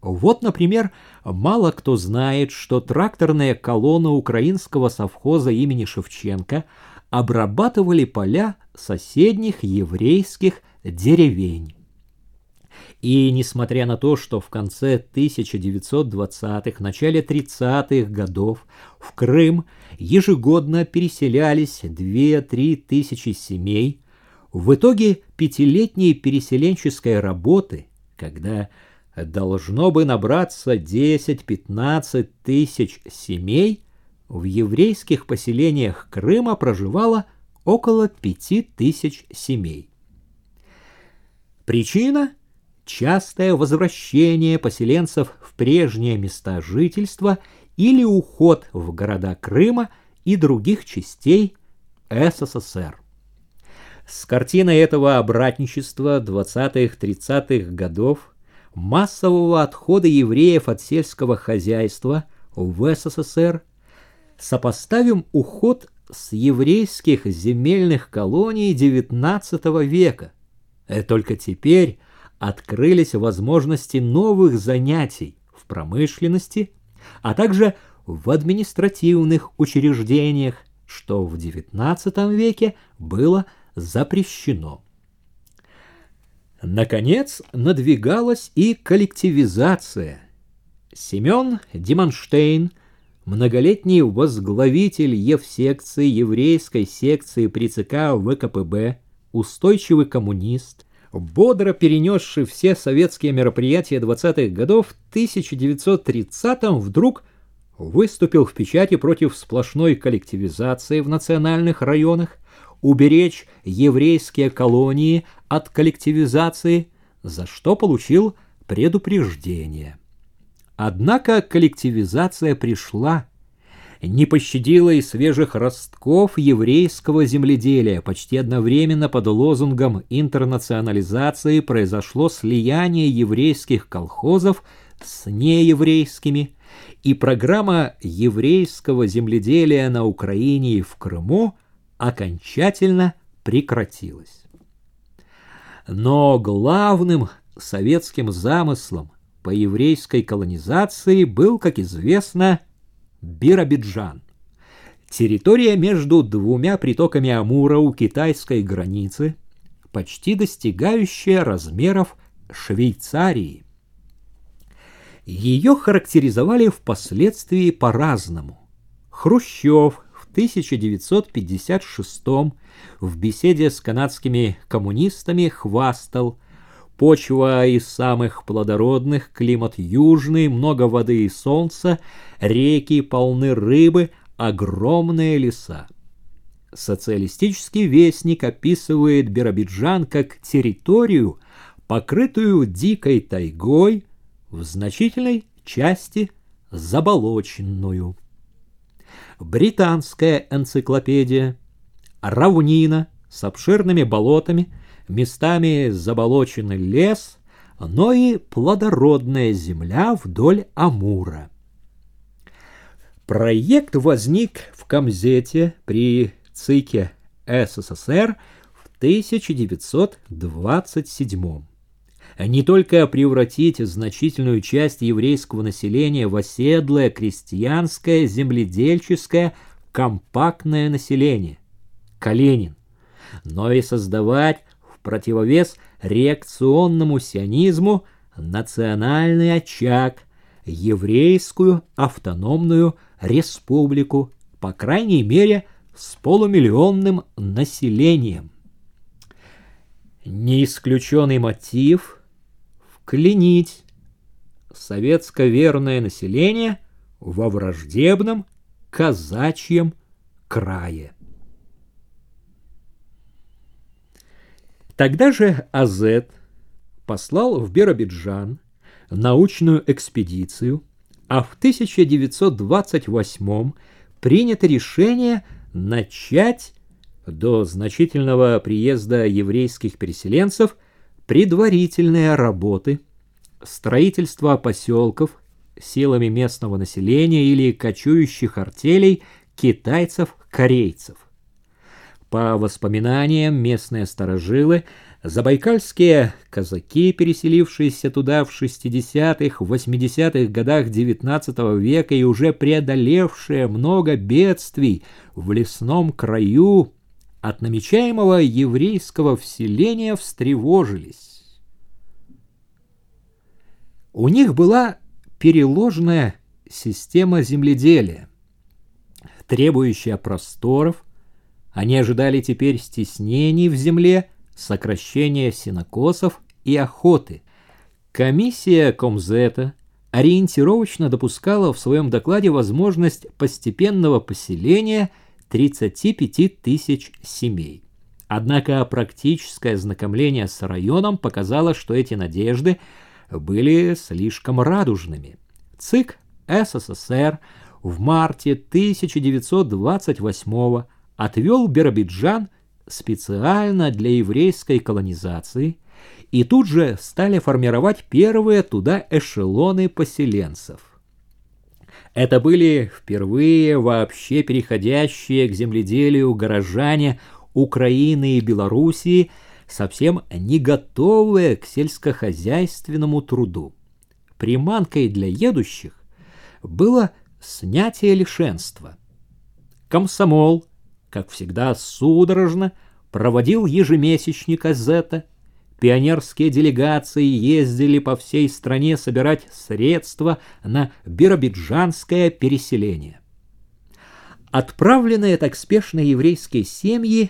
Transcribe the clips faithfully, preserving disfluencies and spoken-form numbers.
Вот, например, мало кто знает, что тракторная колонна украинского совхоза имени Шевченко обрабатывали поля соседних еврейских деревень. И несмотря на то, что в конце тысяча девятьсот двадцатых, начале тридцатых годов в Крым ежегодно переселялись две-три тысячи семей, в итоге пятилетней переселенческой работы, когда должно бы набраться десять-пятнадцать тысяч семей, в еврейских поселениях Крыма проживало около пяти тысяч семей. Причина – частое возвращение поселенцев в прежние места жительства или уход в города Крыма и других частей СССР. С картиной этого обратничества двадцатых-тридцатых годов, массового отхода евреев от сельского хозяйства в СССР, сопоставим уход с еврейских земельных колоний девятнадцатого века. Только теперь открылись возможности новых занятий в промышленности, а также в административных учреждениях, что в девятнадцатом веке было запрещено. Наконец, надвигалась и коллективизация. Семен Деманштейн, многолетний возглавитель Евсекции, еврейской секции при ЦК ВКПБ, устойчивый коммунист, бодро перенесший все советские мероприятия двадцатых годов, в тысяча девятьсот тридцатом вдруг выступил в печати против сплошной коллективизации в национальных районах, уберечь еврейские колонии от коллективизации, за что получил предупреждение. Однако коллективизация пришла, не пощадила и свежих ростков еврейского земледелия. Почти одновременно под лозунгом интернационализации произошло слияние еврейских колхозов с нееврейскими, и программа еврейского земледелия на Украине и в Крыму окончательно прекратилась. Но главным советским замыслом по еврейской колонизации был, как известно, Биробиджан. Территория между двумя притоками Амура у китайской границы, почти достигающая размеров Швейцарии. Ее характеризовали впоследствии по-разному. Хрущев в тысяча девятьсот пятьдесят шестом в беседе с канадскими коммунистами хвастал: почва из самых плодородных, климат южный, много воды и солнца, реки полны рыбы, огромные леса. Социалистический вестник описывает Биробиджан как территорию, покрытую дикой тайгой, в значительной части заболоченную. Британская энциклопедия: равнина с обширными болотами, местами заболоченный лес, но и плодородная земля вдоль Амура. Проект возник в Комзете при ЦИКе СССР в тысяча девятьсот двадцать седьмом. Не только превратить значительную часть еврейского населения в оседлое, крестьянское, земледельческое, компактное население – Калинин, но и создавать в противовес реакционному сионизму национальный очаг, еврейскую автономную республику, по крайней мере, с полумиллионным населением. Не исключенный мотив – вклинить советско-верное население во враждебном казачьем крае. Тогда же Азет послал в Биробиджан научную экспедицию, а в тысяча девятьсот двадцать восьмом принято решение начать до значительного приезда еврейских переселенцев предварительные работы, строительство поселков силами местного населения или кочующих артелей китайцев-корейцев. По воспоминаниям, местные старожилы Забайкальские казаки, переселившиеся туда в шестидесятых, восьмидесятых годах девятнадцатого века и уже преодолевшие много бедствий в лесном краю, от намечаемого еврейского вселения встревожились. У них была переложная система земледелия, требующая просторов. Они ожидали теперь стеснений в земле, сокращения сенокосов и охоты. Комиссия Комзета ориентировочно допускала в своем докладе возможность постепенного поселения тридцати пяти тысяч семей. Однако практическое ознакомление с районом показало, что эти надежды были слишком радужными. ЦИК СССР в марте тысяча девятьсот двадцать восьмого отвел Биробиджан специально для еврейской колонизации, и тут же стали формировать первые туда эшелоны поселенцев. Это были впервые вообще переходящие к земледелию горожане Украины и Белоруссии, совсем не готовые к сельскохозяйственному труду. Приманкой для едущих было снятие лишенства. Комсомол, как всегда, судорожно проводил ежемесячник «Азета». Пионерские делегации ездили по всей стране собирать средства на биробиджанское переселение. Отправленные так спешно еврейские семьи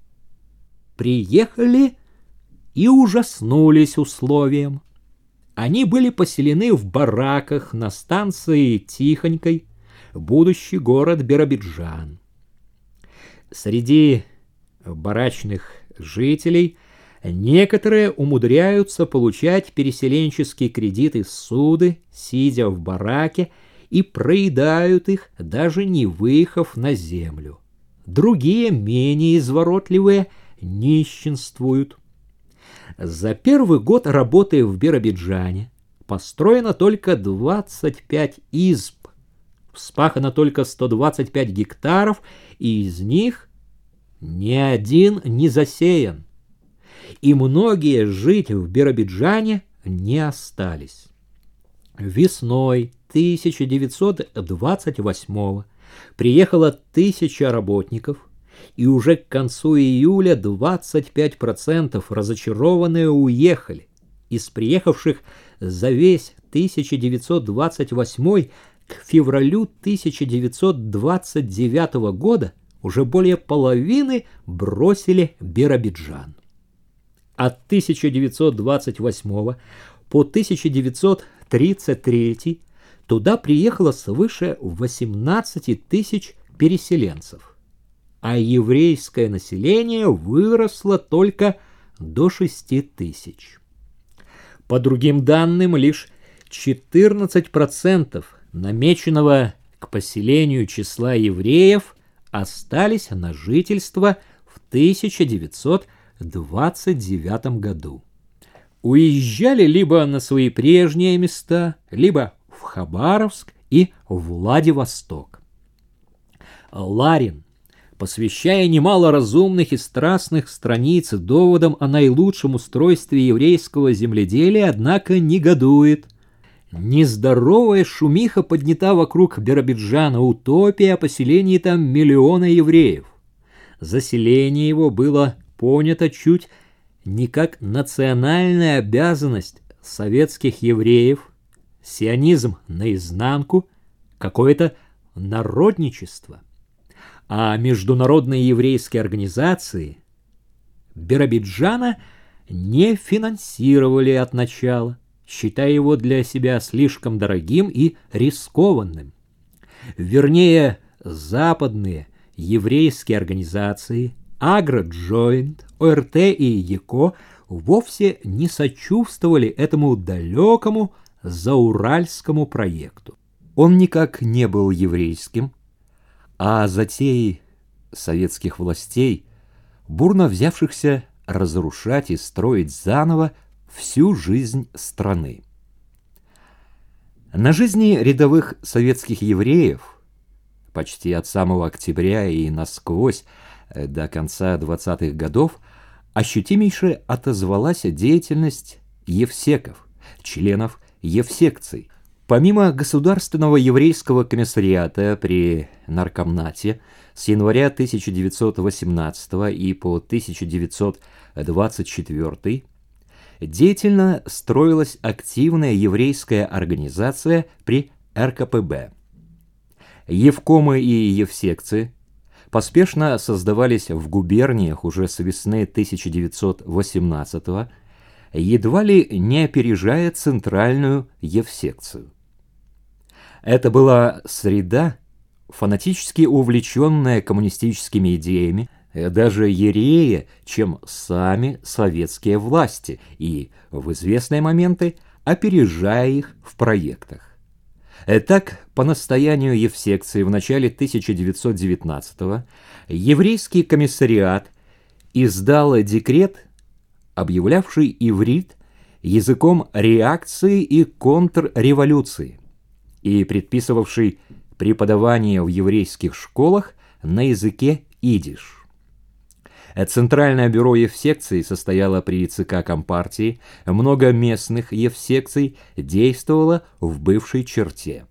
приехали и ужаснулись условиям. Они были поселены в бараках на станции Тихонькой, будущий город Биробиджан. Среди барачных жителей некоторые умудряются получать переселенческие кредиты ссуды, сидя в бараке, и проедают их, даже не выехав на землю. Другие, менее изворотливые, нищенствуют. За первый год работы в Биробиджане построено только двадцать пять изб, вспахано только сто двадцать пять гектаров, и из них ни один не засеян. И многие жить в Биробиджане не остались. Весной тысяча девятьсот двадцать восьмого приехало тысяча работников, и уже к концу июля двадцать пять процентов разочарованные уехали. Из приехавших за весь тысяча девятьсот двадцать восьмой к февралю тысяча девятьсот двадцать девятого года уже более половины бросили Биробиджан. От тысяча девятьсот двадцать восьмого по тысяча девятьсот тридцать третий туда приехало свыше восемнадцати тысяч переселенцев, а еврейское население выросло только до шести тысяч. По другим данным, лишь четырнадцать процентов намеченного к поселению числа евреев остались на жительство в тысяча девятьсот двадцать девятом году. Уезжали либо на свои прежние места, либо в Хабаровск и в Владивосток. Ларин, посвящая немало разумных и страстных страниц доводам о наилучшем устройстве еврейского земледелия, однако негодует. Нездоровая шумиха поднята вокруг Биробиджана, утопия о поселении там миллиона евреев. Заселение его было понято чуть не как национальная обязанность советских евреев, сионизм наизнанку, какое-то народничество. А международные еврейские организации Биробиджана не финансировали от начала, считая его для себя слишком дорогим и рискованным. Вернее, западные еврейские организации Агро-Джойнт, ОРТ и ЕКО вовсе не сочувствовали этому далекому зауральскому проекту. Он никак не был еврейским, а затеи советских властей, бурно взявшихся разрушать и строить заново всю жизнь страны. На жизни рядовых советских евреев почти от самого октября и насквозь до конца двадцатых годов ощутимейше отозвалась деятельность евсеков, членов евсекций. Помимо Государственного еврейского комиссариата при Наркомнате с января тысяча девятьсот восемнадцатого и по тысяча девятьсот двадцать четвёртый деятельно строилась активная еврейская организация при эр ка пэ бэ. Евкомы и евсекции поспешно создавались в губерниях уже с весны тысяча девятьсот восемнадцатого, едва ли не опережая центральную евсекцию. Это была среда, фанатически увлеченная коммунистическими идеями, даже ерея, чем сами советские власти, и в известные моменты опережая их в проектах. Так, по настоянию евсекции в начале тысяча девятьсот девятнадцатого еврейский комиссариат издал декрет, объявлявший иврит языком реакции и контрреволюции и предписывавший преподавание в еврейских школах на языке идиш. Центральное бюро евсекций состояло при ЦК Компартии, много местных евсекций действовало в бывшей черте.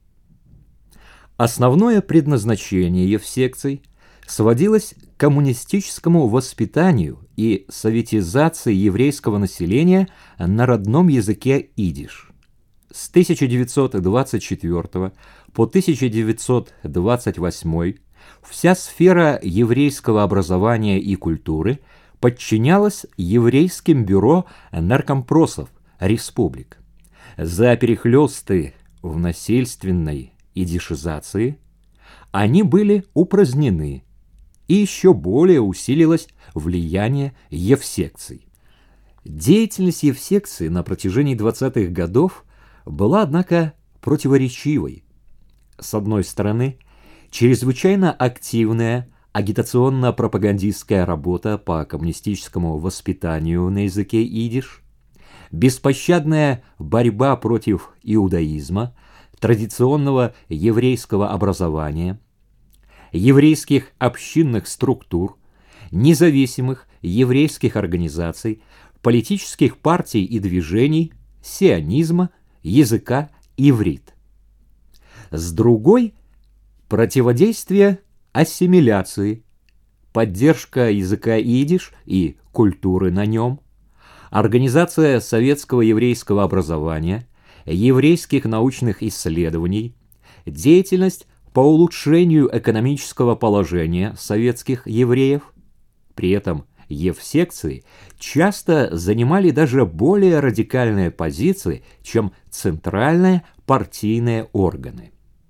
Основное предназначение евсекций сводилось к коммунистическому воспитанию и советизации еврейского населения на родном языке идиш. С тысяча девятьсот двадцать четвёртого по тысяча девятьсот двадцать восьмой вся сфера еврейского образования и культуры подчинялась еврейским бюро наркомпросов республик. За перехлёсты в насильственной идишизации они были упразднены, и еще более усилилось влияние евсекций. Деятельность евсекций на протяжении двадцатых годов была, однако, противоречивой. С одной стороны, чрезвычайно активная агитационно-пропагандистская работа по коммунистическому воспитанию на языке идиш, беспощадная борьба против иудаизма, традиционного еврейского образования, еврейских общинных структур, независимых еврейских организаций, политических партий и движений, сионизма, языка иврит. С другой – противодействие ассимиляции, поддержка языка идиш и культуры на нем, организация советского еврейского образования, еврейских научных исследований, деятельность по улучшению экономического положения советских евреев. При этом евсекции часто занимали даже более радикальные позиции, чем центральные партийные органы.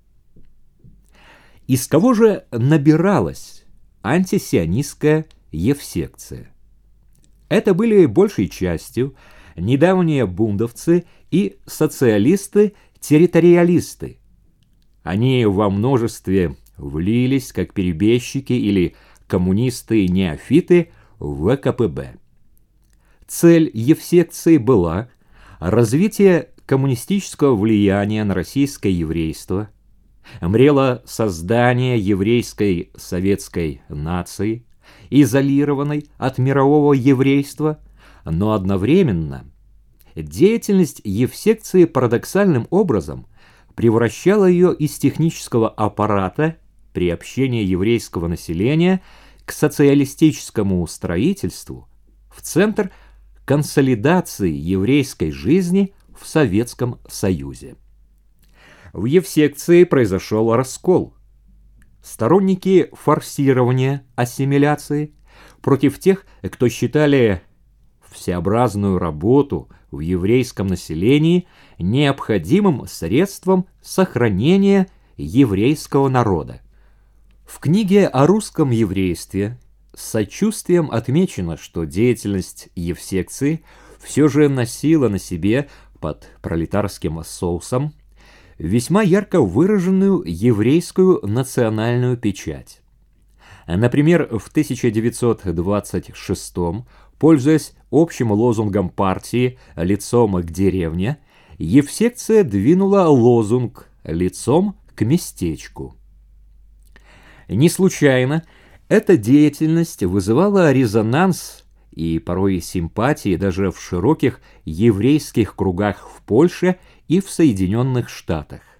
Из кого же набиралась антисионистская евсекция? Это были большей частью недавние бундовцы и социалисты-территориалисты. Они во множестве влились, как перебежчики или коммунисты-неофиты, в вэ ка пэ бэ. Цель евсекции была развитие коммунистического влияния на российское еврейство, мрело создание еврейской советской нации, изолированной от мирового еврейства, но одновременно деятельность евсекции парадоксальным образом превращала ее из технического аппарата приобщения еврейского населения к социалистическому строительству в центр консолидации еврейской жизни в Советском Союзе. В евсекции произошел раскол. Сторонники форсирования ассимиляции против тех, кто считали всеобразную работу в еврейском населении необходимым средством сохранения еврейского народа. В книге о русском еврействе с сочувствием отмечено, что деятельность евсекции все же носила на себе под пролетарским соусом весьма ярко выраженную еврейскую национальную печать. Например, в тысяча девятьсот двадцать шестом, пользуясь общим лозунгом партии «Лицом к деревне», евсекция двинула лозунг «Лицом к местечку». Не случайно эта деятельность вызывала резонанс и порой симпатии даже в широких еврейских кругах в Польше и в Соединенных Штатах.